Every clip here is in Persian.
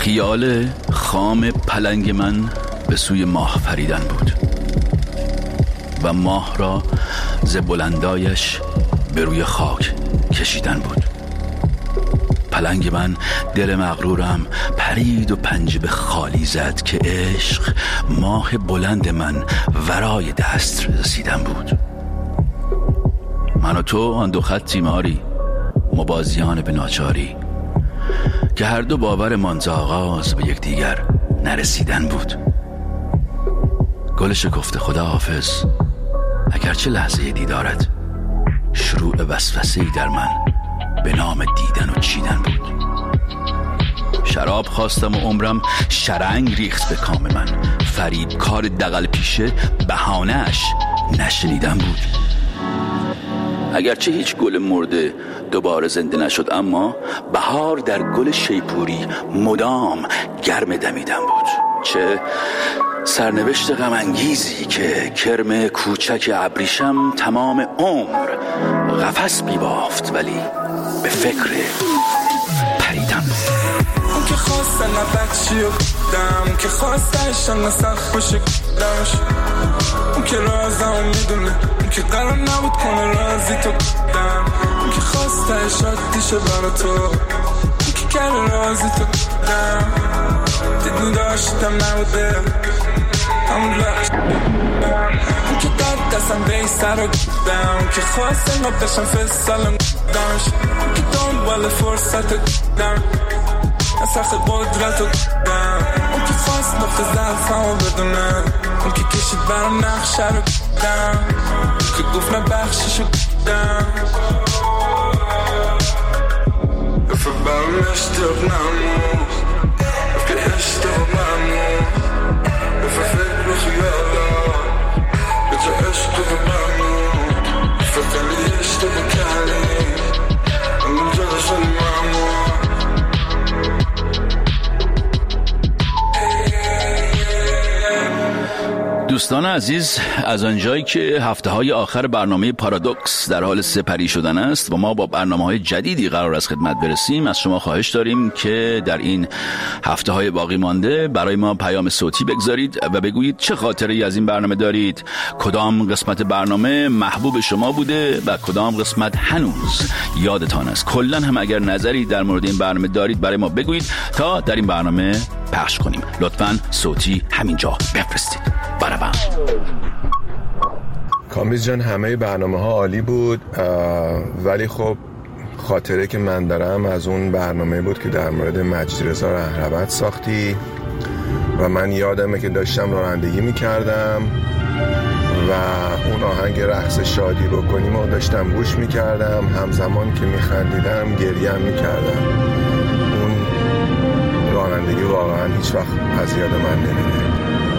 خیال خام پلنگ من به سوی ماه پریدن بود و ماه را ز بلندایش به روی خاک کشیدن بود. پلنگ من دل مغرورم پرید و پنجه به خالی زد که عشق ماه بلند من ورای دست رسیدن بود. من و تو آن دو خطیم آری، مبازیان به ناچاری، که هر دو باورمان ز آغاز به یکدیگر نرسیدن بود. گل شکفته خدا حافظ، اگرچه لحظه دیدارت شروع وسوسه‌ای در من به نام دیدن و چیدن بود. شراب خواستم و عمرم شرنگ ریخت به کام من، فریب کار دغل پیشه بهانه‌اش نشنیدن بود. اگرچه هیچ گل مرده دوباره زنده نشد، اما بهار در گل شیپوری مدام گرم دمیدن بود. چه سرنوشت غم انگیزی که کرم کوچک ابریشم تمام عمر قفس بیبافت ولی به فکر پریدن بود. اون که خواستن نبخشی و دم که خواستشن نسخ باشه دمش، اون که رازم میدونه، اون که قرار نبود کنه رازی تو دم، اون که خواستش عادیشه برا تو، اون که کرده رازی تو دم، دیدنی داشتم نبوده همون لحش، اون که داد دستم به این سر رو گفتم، اون که خواستن رو بشم فستالم دمش، اون که دنبال فرصت دم نسخ قدرت رو دم، اون که خواست نقطه ضعفم رو بدونه، اون که کشید برام نقشه رو دم، اون که گفت نبخشش رو دم، افر برام اشتیاق نمون، افر اشتیاق نمون، افر فکر و خیالا به جا اشتیاق نمون، افر خیلی اشتیاق کردی همون جا داشتن ممون. دوستان عزیز، از آنجایی که هفته‌های آخر برنامه پارادوکس در حال سپری شدن است و ما با برنامه‌های جدیدی قرار است خدمت برسیم، از شما خواهش داریم که در این هفته‌های باقی مانده برای ما پیام صوتی بگذارید و بگویید چه خاطره‌ای از این برنامه دارید، کدام قسمت برنامه محبوب شما بوده و کدام قسمت هنوز یادتان است. کلاً هم اگر نظری در مورد این برنامه دارید برای ما بگویید تا در این برنامه پخش کنیم. لطفاً صوتی همینجا بفرستید. برابر کامبیز جان، همه برنامه ها عالی بود، ولی خب خاطره که من دارم از اون برنامه بود که در مورد مجید رضا رهنورد ساختی و من یادمه که داشتم رانندگی میکردم و اون آهنگ رقص شادی بکنیم و داشتم گوش میکردم، همزمان که میخندیدم گریه هم میکردم. اون رانندگی واقعا هیچ وقت از یاد من نمیره.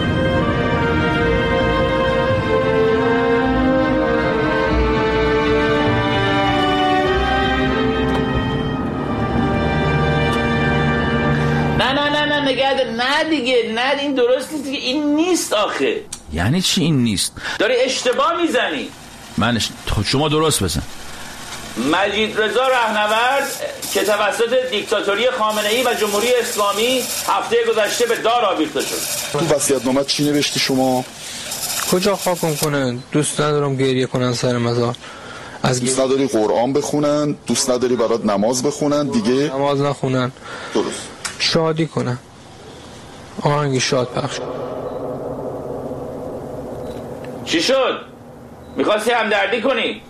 نه دیگه، نه این درست نیست دیگه، این نیست آخه. یعنی چی این نیست؟ داری اشتباه میزنی. شما درست بزن. مجید رضا رهنورد که توسط دیکتاتوری خامنه‌ای و جمهوری اسلامی هفته گذشته به دار آویخته شد. تو وصیت‌نامه چی نوشتی شما؟ کجا خاکم کنن؟ دوست ندارم گریه کنن سر مزار. دوست نداری قرآن بخونن؟ دوست نداری برات نماز بخونن؟ دیگه نماز نخونن. درست. شادی کنن، آهنگ شاد پخش. چی شد؟ میخواستی همدردی کنی؟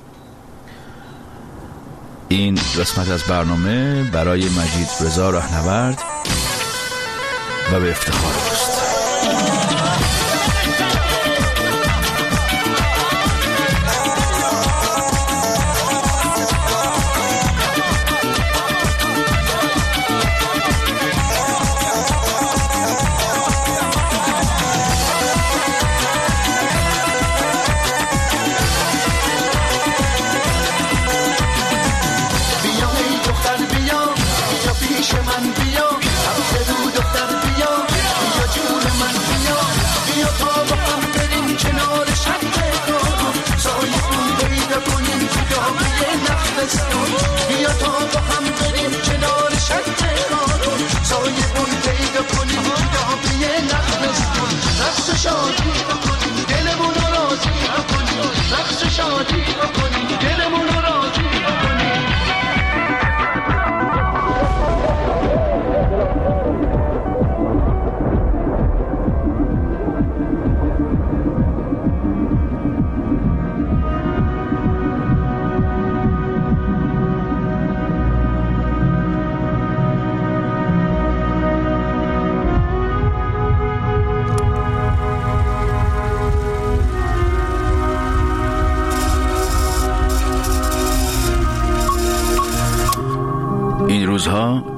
این قسمت از برنامه برای مجید رضا رهنورد و به افتخار اوست. بیا پیش من بیا، دختر بیا، بیا جون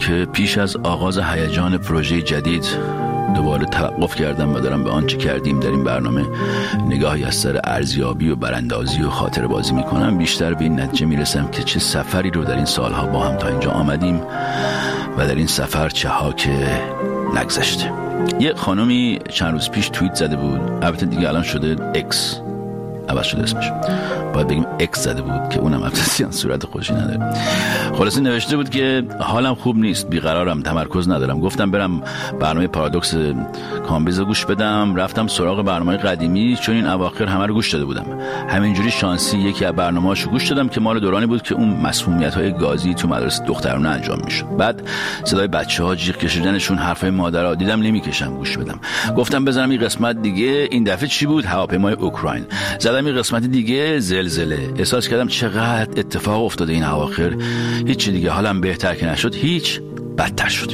که پیش از آغاز هیجان پروژه جدید دوباره توقف کردم و دارم به آنچه کردیم در این برنامه نگاهی از سر ارزیابی و براندازی و خاطره بازی میکنم، بیشتر به این نتیجه میرسم که چه سفری رو در این سالها با هم تا اینجا آمدیم و در این سفر چه ها که نگذشته. یه خانومی چند روز پیش توییت زده بود، البته دیگه الان شده اکس، عوض شده اسمش، باید بگیم اکس زده بود که اونم البته صورت خوشی نداره. خلاصه نوشته بود که حالم خوب نیست، بیقرارم، تمرکز ندارم. گفتم برم برنامه پارادوکس کامبیز گوش بدم، رفتم سراغ برنامه قدیمی چون این اواخر همه رو گوش داده بودم. همینجوری شانسی یکی از برنامه‌هاشو گوش دادم که مال دورانی بود که اون مسمومیت‌های گازی تو مدرسه دخترانه انجام میشد. بعد صدای بچه‌ها جیغ کشیدنشون، حرفای مادرها، دیدم نمیکشم گوش بدم. گفتم بزنم این قسمت دیگه. این دفعه چی بود؟ هواپیمای اوکراین. زدم این قسمت دیگه، زلزله. احساس کردم چقدر اتفاق افتاده این اواخر. هیچ دیگه حالم بهتر که نشد، هیچ بدتر شد.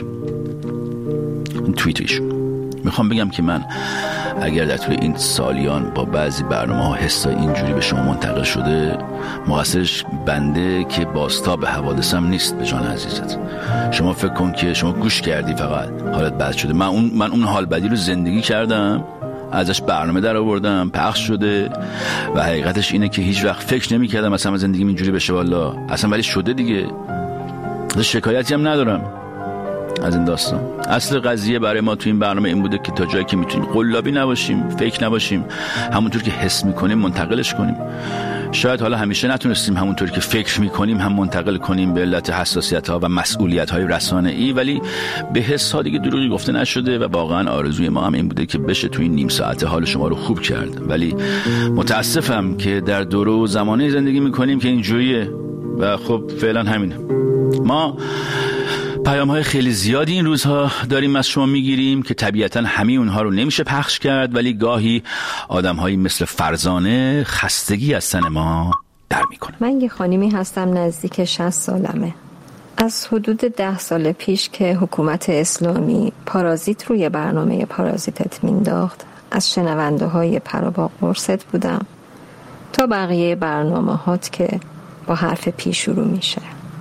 این توییتش میخوام بگم که من اگر در طول این سالیان با بعضی برنامه‌ها حسای اینجوری به شما منتقل شده، مقصرش بنده که بازتاب حوادثم نیست. به جان عزیزت شما فکر کن که شما گوش کردی فقط حالت بد شده. من اون حال بدی رو زندگی کردم، ازش برنامه در آوردم، پخش شده و حقیقتش اینه که هیچ وقت فکر نمی کردم اصلا زندگیم اینجوری بشه والا اصلا، ولی شده دیگه. شکایتی هم ندارم از این داستان. اصل قضیه برای ما تو این برنامه این بوده که تا جایی که میتونیم قلابی نباشیم، فکر نباشیم، همونطور که حس میکنیم منتقلش کنیم. شاید حالا همیشه نتونستیم همونطور که فکر میکنیم هم منتقل کنیم به علت حساسیت ها و مسئولیت های رسانه‌ای، ولی به حس ها دیگه دروغی گفته نشده و واقعا آرزوی ما هم این بوده که بشه تو این نیم ساعت حال شما رو خوب کرد. ولی متاسفم که در دوره و زمانه زندگی میکنیم که اینجوریه و خب فعلا همینه. ما پیام‌های خیلی زیادی این روزها داریم از شما میگیریم که طبیعتاً همه اونها رو نمیشه پخش کرد، ولی گاهی آدم‌هایی مثل فرزانه خستگی از تن ما در میکنه. من یه خانمی هستم نزدیک 60 سالمه. از حدود 10 سال پیش که حکومت اسلامی پارازیت روی برنامه پارازیتت مینداخت، از شنونده های پرابا قرصت بودم تا بقیه برنامه‌هات که با حرف پی شروع میشه.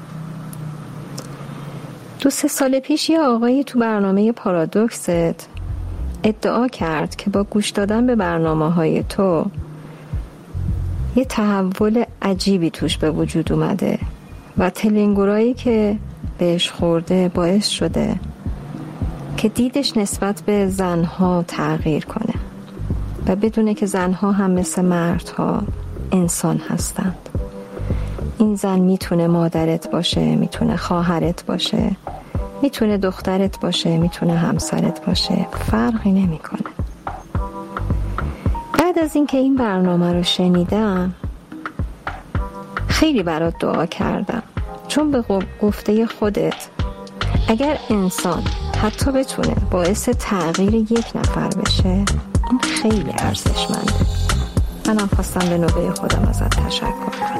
2-3 سال پیش یه آقایی تو برنامه پارادوکست ادعا کرد که با گوش دادن به برنامه‌های تو یه تحول عجیبی توش به وجود اومده و تلنگرایی که بهش خورده باعث شده که دیدش نسبت به زنها تغییر کنه و بدونه که زنها هم مثل مردها انسان هستند. این زن میتونه مادرت باشه، میتونه خواهرت باشه، میتونه دخترت باشه، میتونه همسرت باشه، فرقی نمیکنه. بعد از اینکه این برنامه رو شنیدم خیلی برات دعا کردم، چون به گفته خودت اگر انسان حتی بتونه باعث تغییر یک نفر بشه، این خیلی ارزشمنده. منم خواستم به نوبه خودم ازت تشکر کنم.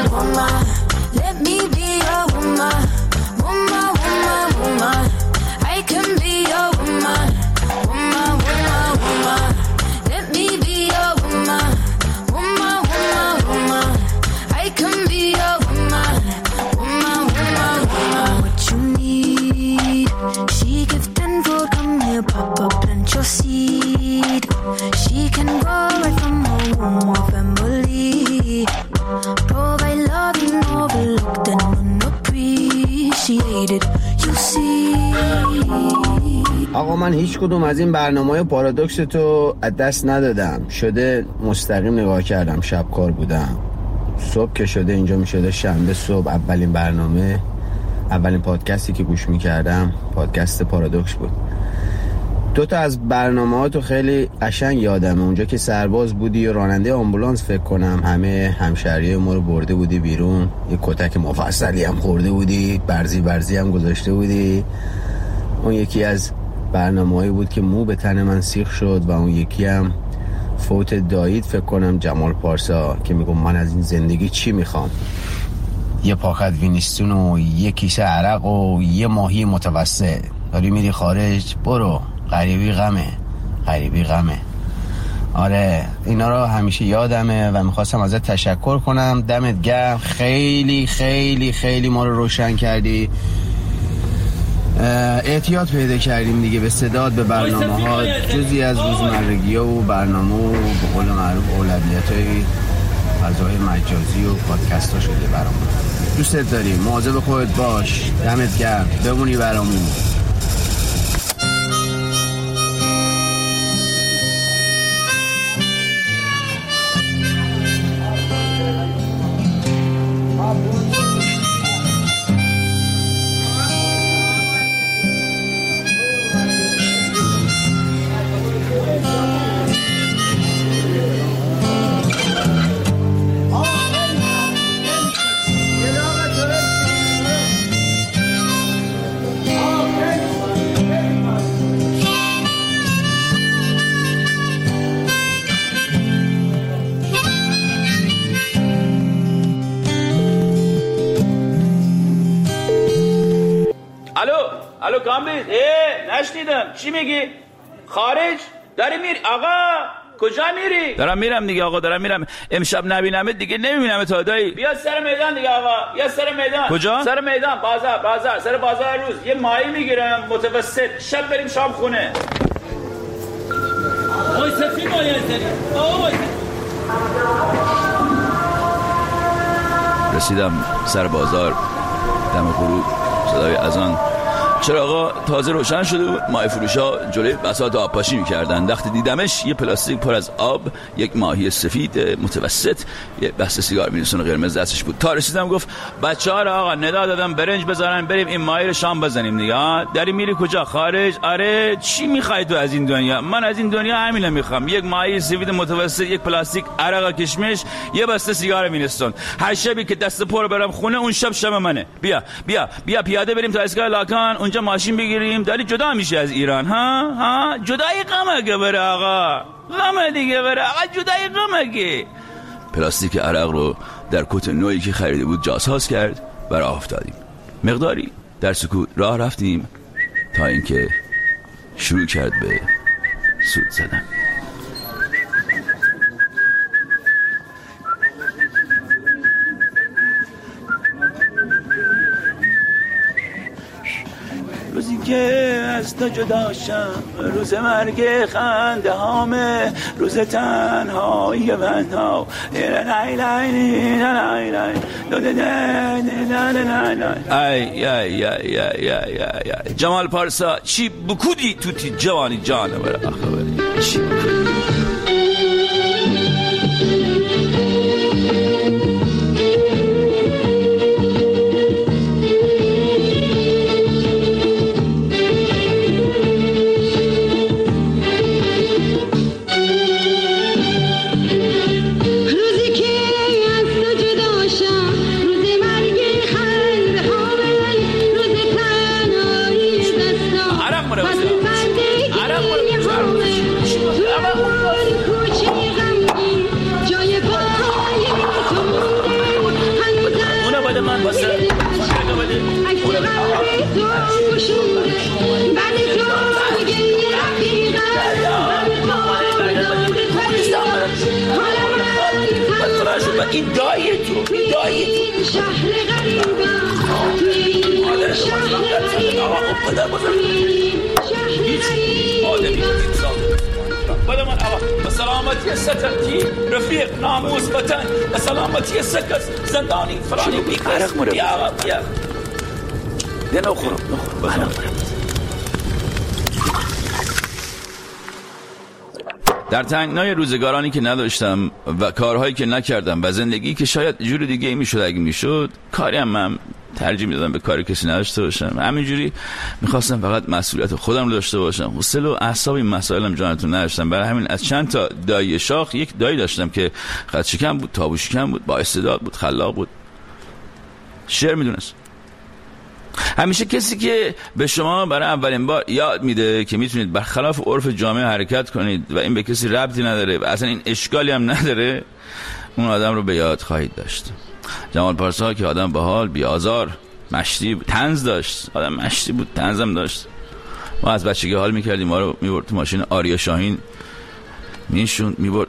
آقا من هیچ کدوم از این برنامه‌های پارادوکس تو از دست ندادم. شده مستقیم نگاه کردم، شب کار بودم، صبح که شده اینجا میشده شنبه صبح اولین برنامه، اولین پادکستی که گوش میکردم پادکست پارادوکس بود. 2 تا از برنامه‌هاتو خیلی قشنگ یادمه. اونجا که سرباز بودی و راننده آمبولانس فکر کنم، همه همشهریای ما رو برده بودی بیرون، یه کتک مفصلی هم خورده بودی، برزی هم گذاشته بودی. اون یکی از برنامه‌هایی بود که مو به تن من سیخ شد و اون یکی هم فوت دایید فکر کنم، جمال پارسا، که میگم من از این زندگی چی میخوام؟ یه پاکت وینستون و یه کیسه عرق و یه ماهی متوسط، داری میری خارج، برو، غریبی غمه. آره اینا رو همیشه یادمه و میخواستم ازت تشکر کنم. دمت گرم، خیلی خیلی خیلی ما رو روشن کردی. اعتیاد پیدا کردیم دیگه به صدات، به برنامه ها، جزئی از روزمرگی و برنامه و به قول معروف اولویت های فضای مجازی و پادکست ها شده برامون. دوستت داریم، مواظب خودت باش، دمت گرم، بمونی برامون. الو کامبیز، نشنیدم چی میگی؟ خارج؟ داری میری؟ آقا کجا میری؟ دارم میرم دیگه آقا، دارم میرم. امشب نبینمت دیگه نمیبینم تا دایی. بیا سر میدان دیگه آقا، بیا سر میدان. کجا؟ سر میدان، بازار، سر بازار روز یه ماهی میگیرم متوسط، شب بریم شام خونه. اوی سفی ماهی هستنی. رسیدم سر بازار، دم غروب صدای اذان، چراغا تازه روشن شده بود. ماهی فروشا جلوی بساط آبپاشی میکردن. وقتی دیدمش یه پلاستیک پر از آب، یک ماهی سفید متوسط، یه بسته سیگار میرسونه قرمز دستش بود. تا رسیدم گفت بچه‌ها را آقا ندا دادم برنج بذارن بریم این ماهی رو شام بزنیم دیگه. داری میری کجا؟ خارج؟ آره. چی میخوای تو از این دنیا؟ من از این دنیا همین میخوام، یک ماهی سفید متوسط، یک پلاستیک عرق کشمش، یه بسته سیگار میرسون. هر شبی که دست پر برم خونه اون شب منه. بیا پیاده بریم تا اسکای لاکان، اونجا ماشین بگیریم. داری جدا میشه از ایران ها جدای غمگه بره آقا، غمه دیگه بره آقا، جدای غمگه. پلاستیک عرق رو در کت نوعی که خریده بود جاساز کرد و راه افتادیم. مقداری در سکوت راه رفتیم تا اینکه شروع کرد به سود زدن. روزی که از تو جدا شم، روز مرگ خنده هامه، روز تنهایی من ها. جمال پارسا چی بکودی توتی جوانی جانه برای آخه چی بکودی. این دایی تو شهر غریبم، مادر شهر غریبم، پدر بزرگ هیچ آدمی بده من آقا به سلامتی سترکی رفیق ناموس وطن، به سلامتی سکس زندانی فرانی بیکس. بیا آقا بیا نخورم در تنگنای روزگارانی که نداشتم و کارهایی که نکردم و زندگی که شاید جور دیگه میشد اگه میشد، کاری هم من ترجیح میدادم به کاری کسی نداشته باشم. همینجوری میخواستم فقط مسئولیت خودم رو داشته باشم. حوصله و اعصاب این مسائلم جانتون نداشتم. برای همین از چند تا دایی شاخ یک دایی داشتم که خط شکن بود، تابو شکن بود، با استعداد بود، خلاق بود، شعر میدونست. همیشه کسی که به شما برای اولین بار یاد میده که میتونید برخلاف عرف جامعه حرکت کنید و این به کسی ربطی نداره و اصلا این اشکالی هم نداره، اون آدم رو به یاد خواهید داشت. جمال پارسا که آدم باحال، بیازار، مشتی بود، طنز داشت، آدم مشتی بود، طنزم داشت. ما از بچگی حال میکردیم، ما رو میبرد تو ماشین آریا شاهین میشوند، میبرد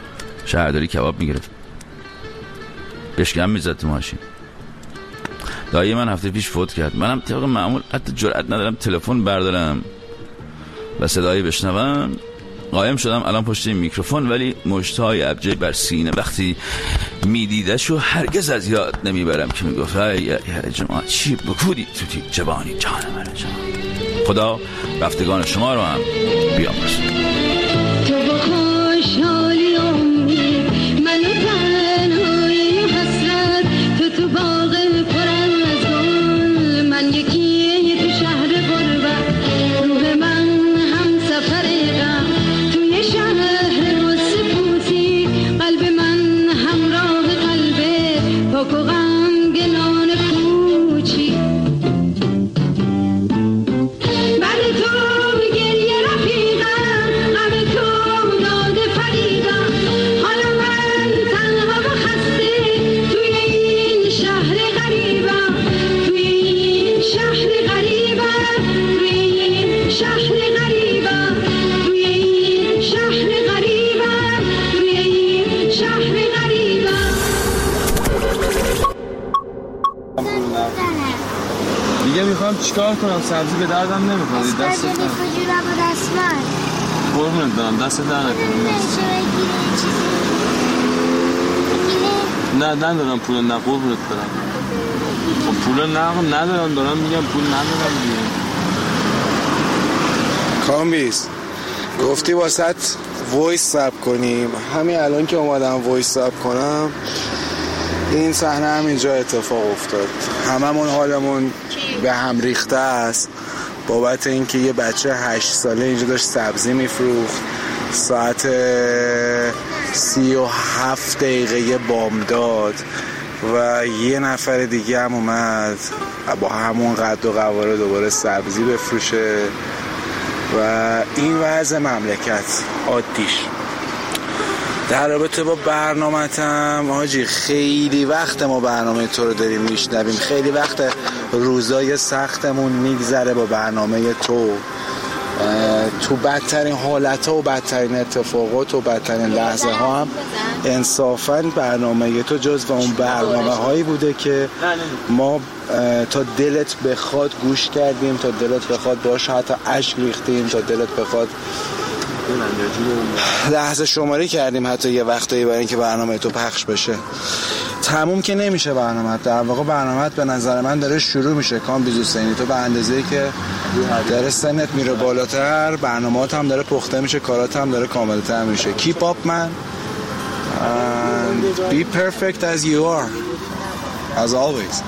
شهرداری کباب میگرفت، بشکم میزد تو ماشین. دایی من هفته پیش فوت کرد. منم طبق معمول حتی جرئت ندارم تلفن بردارم و صدایی بشنوم. قایم شدم الان پشت این میکروفون، ولی مشتهای ابجه بر سینه وقتی میدیدشو هرگز از یاد نمیبرم که میگفت ای جماعت چی بکودی توتی جوانی جان من جان. خدا رفتگان شما رو هم بیامرز. تو با خوشحالی امید منو تنهایی حسرت تو باغ پر از گل، من یکی تو شهر غربت، روح من هم سفر غم توی شهر غصه پوسی، قلب من همراه قلبه پاک و غمگنان کوچی. دیگه میخوام چیکار کنم؟ سبزی به دردم نمیخواد. دست من قربونت برم، دست در نکنم. نه ندارم پول، نه قربونت برم. خب پول ندارم، دارم میگم پول ندارم دیگه. کامبیز گفتی واسط وایس ساب کنیم، همین الان که اومدم وایس ساب کنم این صحنه همینجا اتفاق افتاد. هممون حالمون به هم ریخته است بابت اینکه یه بچه 8 ساله اینجا داشت سبزی میفروخت. ساعت 37 دقیقه بامداد و یه نفر دیگه هم اومد با همون قد و قواره دوباره سبزی بفروشه و این وضع مملکت عادیش. در رابطه با برنامه‌تم حاجی، خیلی وقت ما برنامه تو رو داریم میشنویم، خیلی وقت روزای سختمون میگذره با برنامه تو بدترین حالت‌ها و بدترین اتفاقات و بدترین لحظه ها هم انصافاً برنامه تو جزو اون برنامه هایی بوده که ما تا دلت بخواد گوش کردیم، تا دلت بخواد باش حتی اشک ریختیم، تا دلت بخواد لحظه شماری کردیم حتی یه وقتایی برای اینکه برنامه تو پخش بشه. تموم که نمیشه برنامه، در واقع برنامه به نظر من داره شروع میشه. کامبیز حسینی، تو به اندازه‌ای که داره سنت میره بالاتر برنامه‌ات هم داره پخته میشه، کارات هم داره کاملتر میشه. Keep up man and be perfect as you are as always.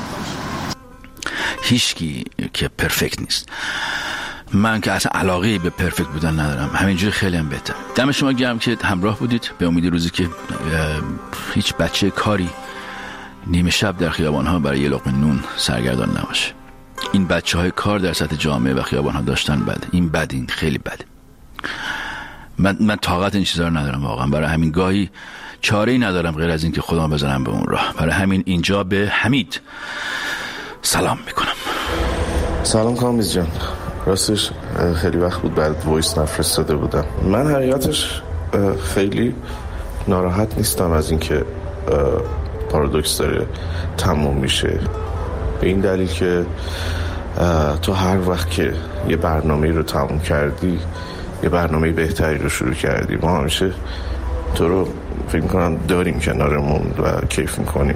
هیچکی که پرفکت نیست. من که اصلا علاقه به پرفکت بودن ندارم، همینجوری خیلی هم بهتر. دم شما گرم که همراه بودید. به امید روزی که هیچ بچه کاری نیمه شب در خیابان‌ها برای یه لقمه نون سرگردان نباشه. این بچه‌های کار در سطح جامعه و خیابان‌ها داشتن بده. این خیلی بده. من طاقت این چیزا رو ندارم واقعا. برای همین گاهی چاره‌ای ندارم غیر از این که خودم بزنم به اون راه. برای همین اینجا به حمید سلام میکنم. سلام کامبیز جان. راستش خیلی وقت بود بعد وایس نفرستاده بودم. من حقیقتش خیلی ناراحت نیستم از اینکه پارادوکس داره تموم میشه، به این دلیل که تو هر وقت که یه برنامه رو تموم کردی یه برنامه بهتری رو شروع کردی. ما همیشه تو رو فکر میکنم داریم کنارمون و کیف میکنیم.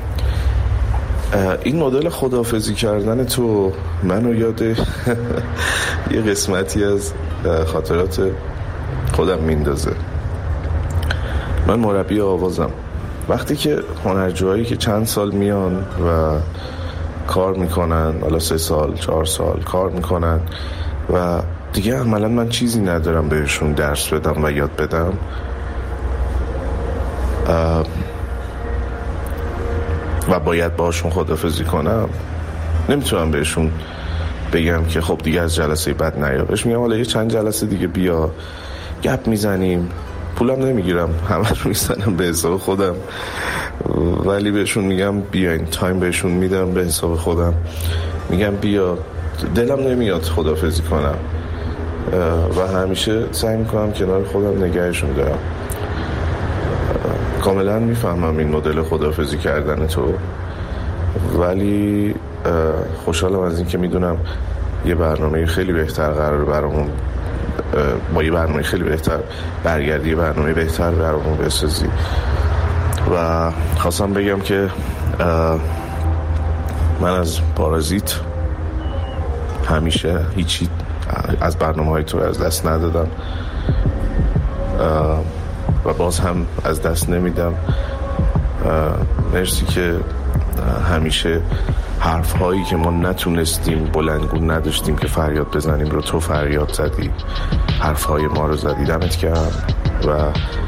این مدل خداحافظی کردن تو منو یاد یه قسمتی از خاطرات خودم میندازه. من مربی آوازم. وقتی که هنرجوهایی که چند سال میان و کار میکنن، حالا 3 سال 4 سال کار میکنن و دیگه عملا من چیزی ندارم بهشون درس بدم و یاد بدم، و باید باشون خداحافظی کنم، نمیتونم بهشون بگم که خب دیگه از جلسه بعد نیا. بهش میگم حالا یه چند جلسه دیگه بیا، گپ میزنیم، پولم نمیگیرم، همه رو میزنم به حساب خودم، ولی بهشون میگم بیاین، تایم بهشون میدم به حساب خودم، میگم بیا. دلم نمیاد خداحافظی کنم و همیشه سعی میکنم کنار خودم نگهشون دارم. کاملا میفهمم این مدل خداحافظی کردن تو ولی خوشحالم از این که میدونم یه برنامه خیلی بهتر قرار برامون، با یه برنامه خیلی بهتر برگردی، یه برنامه بهتر برامون بسازی. و خواستم بگم که من از پارازیت همیشه هیچی از برنامه‌های تو از دست ندادم و باز هم از دست نمیدم. مرسی که همیشه حرف هایی که ما نتونستیم بلندگو نداشتیم که فریاد بزنیم رو تو فریاد زدی، حرف های ما رو زدی. دمت گرم و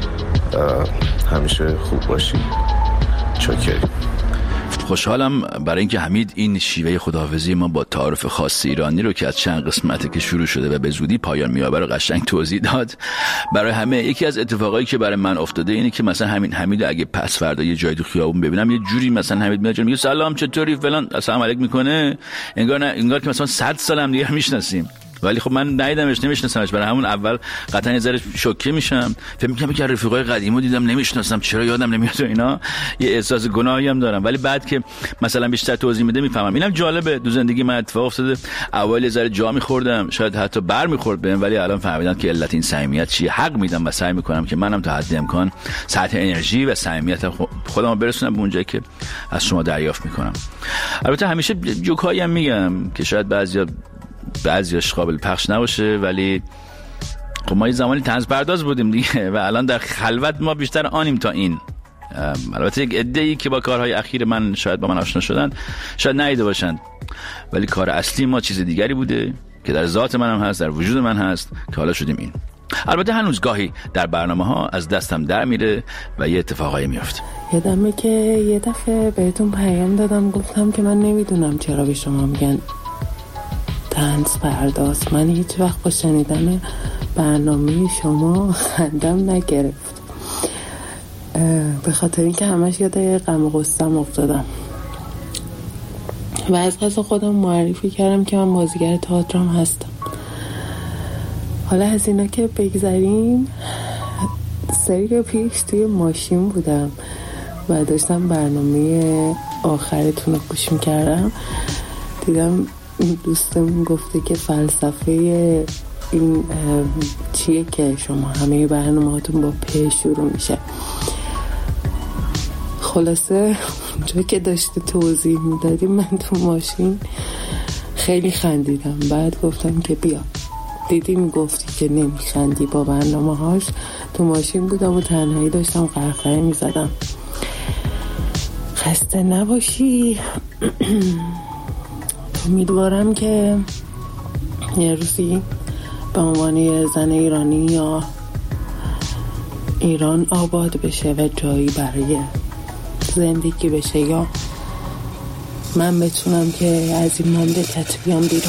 همیشه خوب باشی. چاکری. خوشحالم برای اینکه حمید این شیوه خداحافظی ما با تعارف خاص ایرانی رو که از چند قسمته که شروع شده و به زودی پایان می‌یابه رو قشنگ توضیح داد برای همه. یکی از اتفاقایی که برای من افتاده اینه که مثلا حمید اگه پس فردا یه جای تو خیابون ببینم یه جوری مثلا حمید میگه سلام چطوری فلان السلام علیکم میکنه، انگار که مثلا 100 سالم دیگه میشناسیم. ولی خب من ندیدمش، نمیشناسمش. برای همون اول قطعا یه ذره شوکه میشم، فکر میکنم که رفیقای قدیمو دیدم نمیشناسم، چرا یادم نمیاد و اینا، یه احساس گناهی هم دارم. ولی بعد که مثلا بیشتر توضیح میده میفهمم. اینم جالبه، دو زندگی من اتفاق افتاده. اول یه ذره جا میخوردم، شاید حتی بر میخورد بهم، ولی الان فهمیدم که علت این صمیمیت چیه. حق میدم و سعی میکنم که منم تا حد امکان سطح انرژی و صمیمیت خودمو برسونم به اونجایی که از شما دریافت میکنم. البته همیشه جوکایی هم میگم که شاید بعضیاش قابل پخش نباشه، ولی خب ما یه زمانی طنز پرداز بودیم دیگه و الان در خلوت ما بیشتر آنیم تا این. البته یک عده‌ای که با کارهای اخیر من شاید با من آشنا شدن شاید ندیده باشند، ولی کار اصلی ما چیز دیگری بوده که در ذات من هم هست، در وجود من هست، که حالا شدیم این. البته هنوز گاهی در برنامه‌ها از دستم در میره و یه اتفاقایی میفته. یادمه که یه دفعه بهتون پیام دادم گفتم که من نمیدونم چرا به شما میگن طنز پرداز. من هیچ وقت با شنیدن برنامه شما خندم نگرفت، به خاطر اینکه همش یاد غم و غصه‌ام افتادم و از قصد خودم معرفی کردم که من بازیگر تئاترم هستم. حالا از اینا که بگذاریم، سری پیش توی ماشین بودم و داشتم برنامه آخرتون رو گوش میکردم، دیدم دوستمون گفته که فلسفه این چیه که شما همه برنامه‌هاتون با پ شروع میشه. خلاصه اونجا که داشته توضیح میدادیم من تو ماشین خیلی خندیدم. بعد گفتم که بیا، دیدی میگفتی که نمیخندی با برنامه‌هاش. تو ماشین بودم و تنهایی داشتم قرقره میزدم. خسته نباشی. امیدوارم که یه روزی به عنوان یه زن ایرانی یا ایران آباد بشه و جایی برای زندگی بشه، یا من بتونم که از این مملکت بیام بیرون.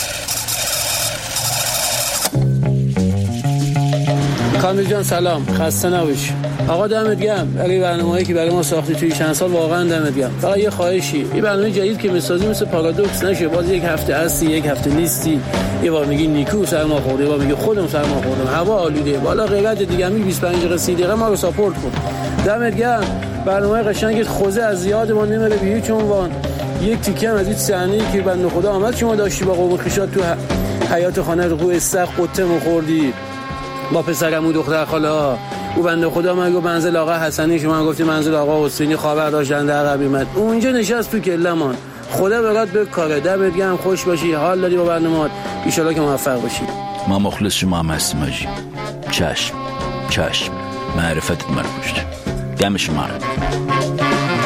کامیل جان سلام، خسته نباشی. آقا دمت گرم برای برنامه‌ای که برای ما ساختی توی چند سال، واقعا دمت گرم. فقط یه خواهشی، این برنامه جدید که میسازی مثل پارادوکس نشه، باز یک هفته هستی یک هفته نیستی، یه بار میگی نیکو سرما خورده، یه بار میگی خودم سرما خوردم، هوا آلوده، بالا غیرت دیگه می 25 دقیقه 30 دقیقه ما رو ساپورت کن. دمت گرم. برنامه قشنگت خوزه از زیاد ما نمیره به هیچ عنوان. یک تیکه هم از این صحنه‌ای که بنده خدا آمد شما داشتی با قوم خویشات تو حیاط خانه رو استخ قطه مخوردی با پسرم و دختر خاله ها، او بنده خدا من گفت منزل آقا حسنی، شما گفتی منزل آقا حسینی، خبر داشتن در قبیمت اونجا نشست تو کلمان. خدا برات به کاره. دمت گرم، خوش باشی، حال داری با برنامه‌ات، ان شاءالله که موفق باشی. ما مخلص شما هم هستیم آجی. چشم معرفتت من کشت. دم شما.